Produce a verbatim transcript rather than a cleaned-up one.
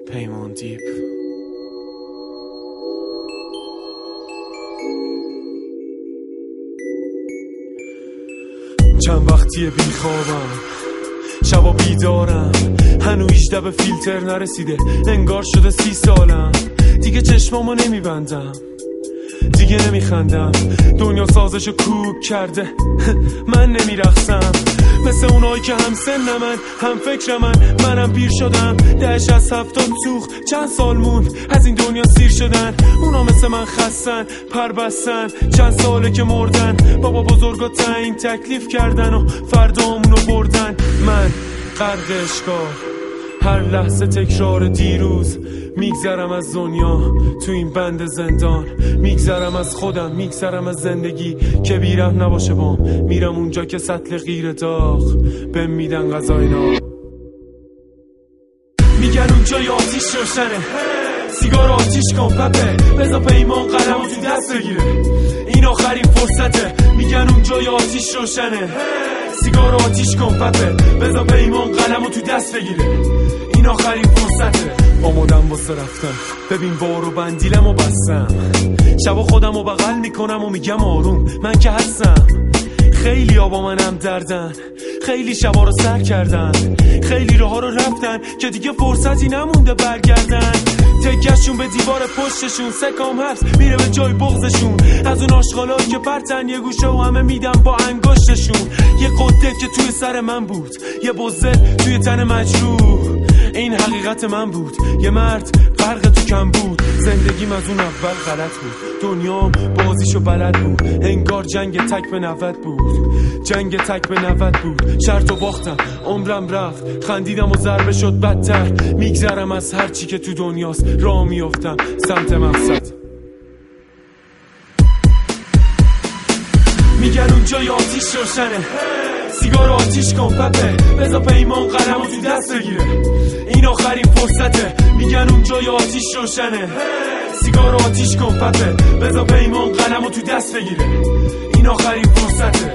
پیمان دیپ. چند وقتیه بیخوابم، شبا بیدارم، هنو هجده به فیلتر نرسیده، انگار شده سی سالم. دیگه چشمامو نمیبندم، دیگه نمیخندم، دنیا سازشو کوک کرده من نمیرخصم. مثل اونایی که هم سن من، هم فکر من، منم پیر شدم. دهش از هفتاد سوخ، چند سال موند از این دنیا سیر شدن. اونا مثل من خستن، پر بستن، چند ساله که مردن. بابا بزرگا تعیین تکلیف کردن و فردامونو بردن. من غرق اشکال، هر لحظه تکرار دیروز. میگذرم از دنیا تو این بند زندان، میگذرم از خودم، میگذرم از زندگی که بیرم نباشه بام. میرم اونجا که سطل غیر داغ بهم میدن غذای ناب. میگن اونجا یا آتیش روشنه، سیگار آتیش کن پپه، بذار پیمان قلمو تو دست بگیره، این آخرین فرصته. میگن اونجا یا آتیش روشنه، سیگار آتیش کن پپه، بذار پیمان قلمو تو دست بگیره، این آخرین فرصته. آمادم واسه رفتن، ببین بارو بندیلم و بستم. شبا خودم رو بغل میکنم و میگم آروم، من که هستم. خیلی ها با منم دردن، خیلی شبا رو سر کردن، خیلی راه ها رو رفتن که دیگه فرصتی نمونده برگردن. تکشون به دیوار پشتشون، سکام حبس میره به جای بغزشون. از اون آشغالایی که پرتن یه گوشه و همه میدم با انگشتشون. یه قدرت که توی سر من بود، یه بزد توی تن مجروح، این حقیقت من بود. یه مرد غرق تو کم بود، زندگیم از اون اول غلط بود. دنیام بازیشو بلد بود، انگار جنگ تک به نود بود. جنگ تک به نود بود، شرط و باختم، عمرم رفت، خندیدم و ضربه شد بدتر. میگذرم از هر چی که تو دنیاست، راه میافتم سمت مقصد. میگن اونجا یا آتیش روشنه، سیگار آتیش کن پپه، بذار پیمان قلمو تو دست بگیره، این آخرین فرصته. میگن اونجا یا آتیش روشنه، سیگار آتیش کن پپه، بذار پیمان قلمو تو دست بگیره، این آخرین فرصته.